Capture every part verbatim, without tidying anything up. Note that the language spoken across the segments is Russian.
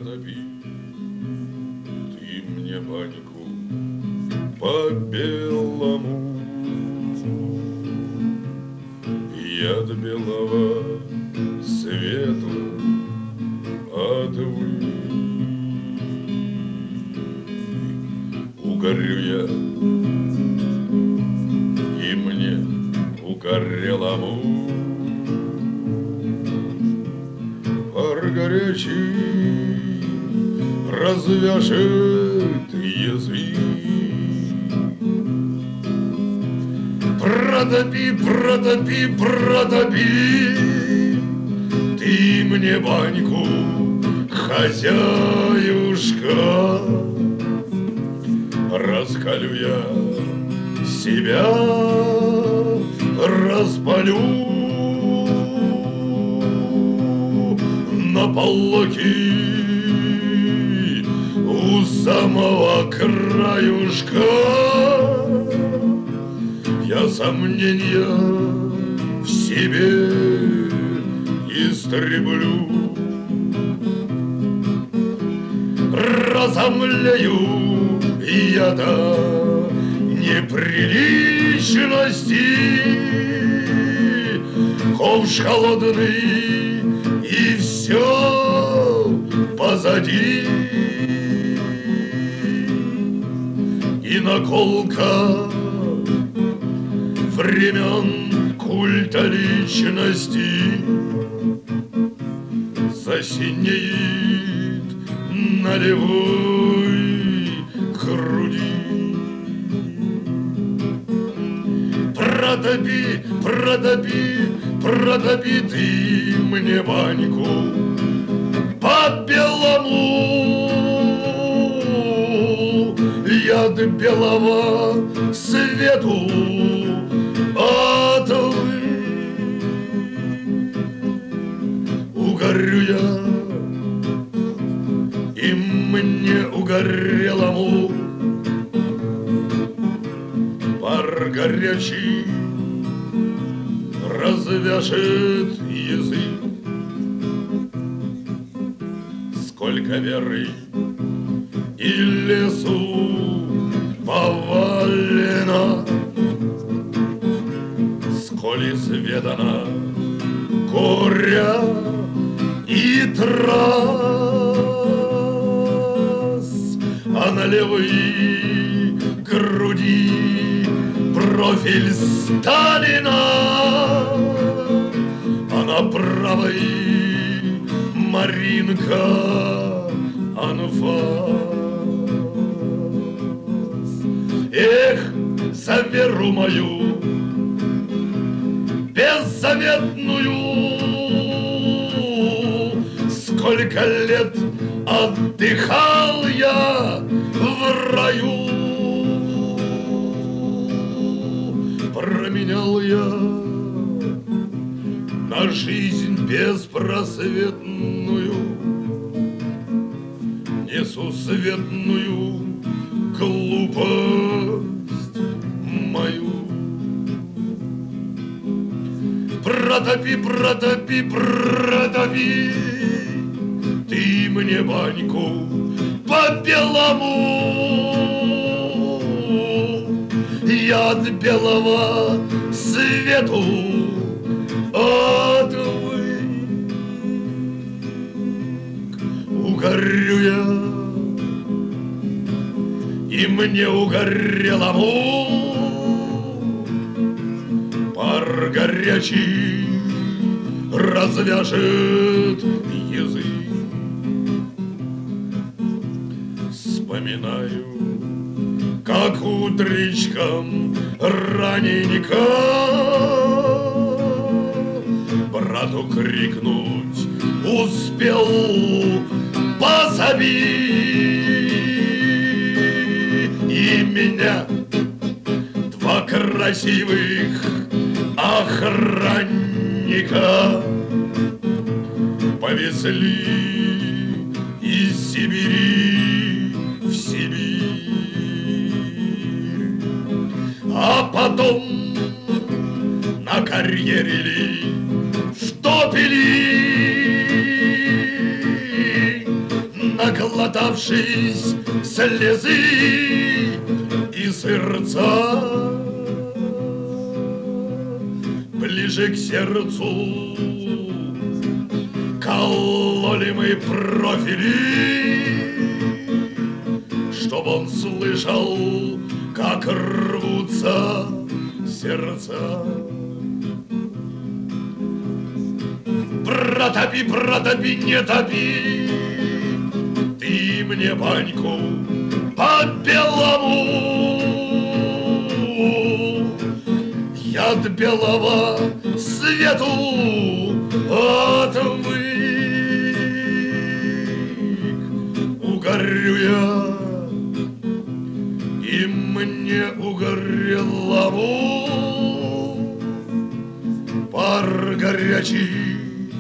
протопи ты мне баньку по-белому. Я до белого свету отвык. Угорю я, и мне угорелому пар горячий развяжет язык. Протопи, протопи, протопи ты мне баньку, хозяюшка. Раскалю я себя, распалю на полоки у самого краюшка. Я сомнения в себе истреблю, разомлею я до неприличности. Ковш холодный, и все позади. И наколка времен культа личности засинеет на левой груди. Протопи, протопи, протопи ты мне баньку по-белому. Я до белого свету отвык. Угорю я, и мне угорелому пар горячий развяжет язык. Сколько веры и лесу повалено, сколь изведано горя и трас, а на левой груди профиль Сталина, а на правой Маринка анфас. Эх, за веру мою беззаветную, сколько лет отдыхал я в раю. Променял я на жизнь беспросветную, несусветную глупость мою. Протопи, протопи, протопи ты мне баньку по-белому. Я от белого свету отвык. Угорю я, и мне угорелому пар горячий развяжет язык. Вспоминаю, как утречком раненько брату крикнуть успел: позови. И меня два красивых охранника повезли из Сибири в Сибирь, а потом на карьере ли что пили, оставшись слезы и сырца, ближе к сердцу кололи мы профили, чтоб он слышал, как рвутся сердца. Протопи, протопи, не топи ты мне баньку по-белому. Я от белого свету отвык. Угорю я, и мне угорелому пар горячий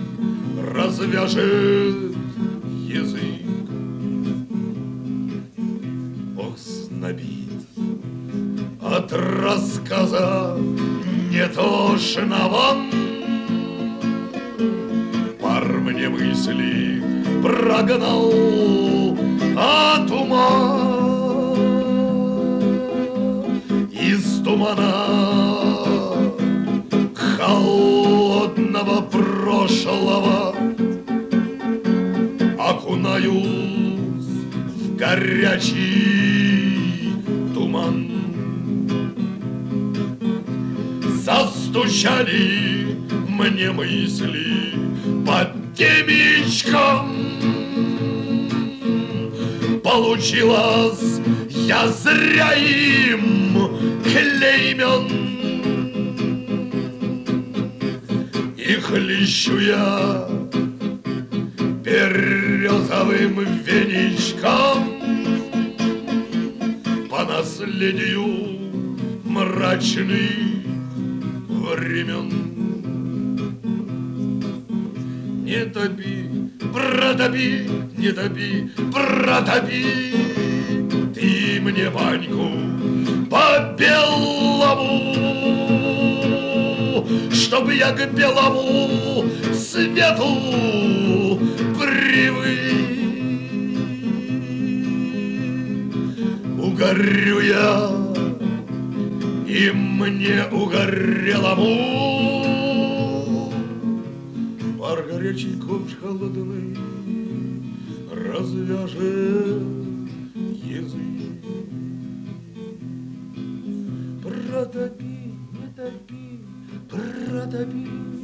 развяжет язык. Ох, снобит от рассказа нетошного, пар мне мысли прогнал от ума. Из тумана холодного прошлого окунаюсь в горячий туман. Застучали мне мысли под темечком. Получилось, я зря им клеймен, и хлещу я березовым веничком по наследию мрачных времен. Не топи, протопи, не топи, протопи ты мне баньку по-белому, чтоб я к белому свету привык. Угорю я, и мне угорелому пар горячий, ковш холодный развяжет язык. Протопи, не топи, протопи